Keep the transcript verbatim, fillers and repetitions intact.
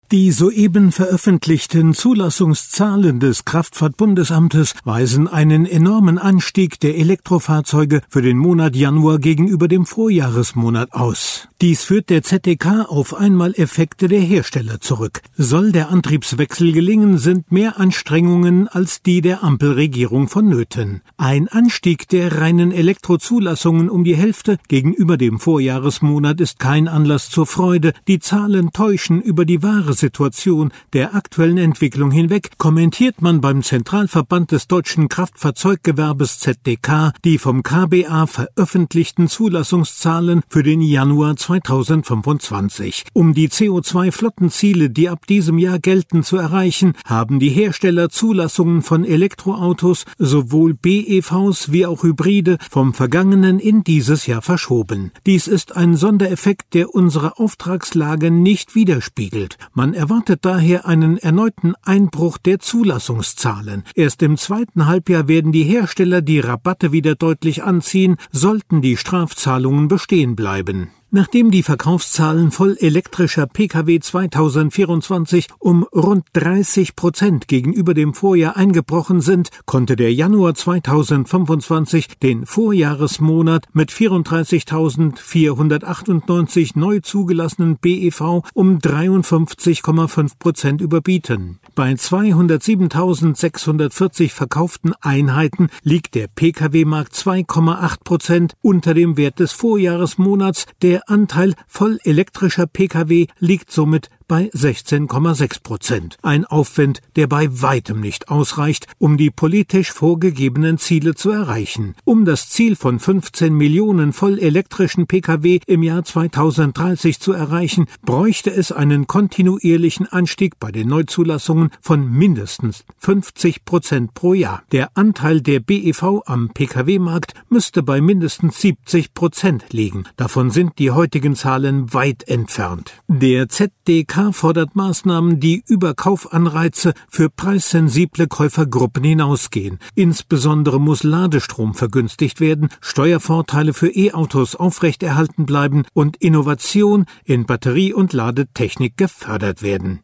Die soeben veröffentlichten Zulassungszahlen des Kraftfahrtbundesamtes weisen einen enormen Anstieg der Elektrofahrzeuge für den Monat Januar gegenüber dem Vorjahresmonat aus. Dies führt der Z D K auf Einmaleffekte der Hersteller zurück. Soll der Antriebswechsel gelingen, sind mehr Anstrengungen als die der Ampelregierung vonnöten. Ein Anstieg der reinen Elektrozulassungen um die Hälfte gegenüber dem Vorjahresmonat ist kein Anlass zur Freude. Die Zahlen täuschen über die wahre Situation der aktuellen Entwicklung hinweg, kommentiert man beim Zentralverband des deutschen Kraftfahrzeuggewerbes Z D K die vom K B A veröffentlichten Zulassungszahlen für den Januar zweitausendfünfundzwanzig. Um die C O zwei Flottenziele, die ab diesem Jahr gelten, zu erreichen, haben die Hersteller Zulassungen von Elektroautos, sowohl B E Vs wie auch Hybride, vom vergangenen in dieses Jahr verschoben. Dies ist ein Sondereffekt, der unsere Auftragslage nicht widerspiegelt. Man erwartet daher einen erneuten Einbruch der Zulassungszahlen. Erst im zweiten Halbjahr werden die Hersteller die Rabatte wieder deutlich anziehen, sollten die Strafzahlungen bestehen bleiben. Nachdem die Verkaufszahlen voll elektrischer Pkw zweitausendvierundzwanzig um rund dreißig Prozent gegenüber dem Vorjahr eingebrochen sind, konnte der Januar zweitausendfünfundzwanzig den Vorjahresmonat mit vierunddreißigtausendvierhundertachtundneunzig neu zugelassenen B E V um dreiundfünfzig Komma fünf Prozent überbieten. Bei zweihundertsiebentausendsechshundertvierzig verkauften Einheiten liegt der Pkw-Markt zwei Komma acht Prozent unter dem Wert des Vorjahresmonats. Der Der Anteil voll elektrischer Pkw liegt somit bei sechzehn Komma sechs Prozent. Ein Aufwand, der bei weitem nicht ausreicht, um die politisch vorgegebenen Ziele zu erreichen. Um das Ziel von fünfzehn Millionen voll elektrischen Pkw im Jahr zweitausenddreißig zu erreichen, bräuchte es einen kontinuierlichen Anstieg bei den Neuzulassungen von mindestens fünfzig Prozent pro Jahr. Der Anteil der B E V am Pkw-Markt müsste bei mindestens siebzig Prozent liegen. Davon sind die heutigen Zahlen weit entfernt. Der Z D K fordert Maßnahmen, die über Kaufanreize für preissensible Käufergruppen hinausgehen. Insbesondere muss Ladestrom vergünstigt werden, Steuervorteile für E-Autos aufrechterhalten bleiben und Innovation in Batterie- und Ladetechnik gefördert werden.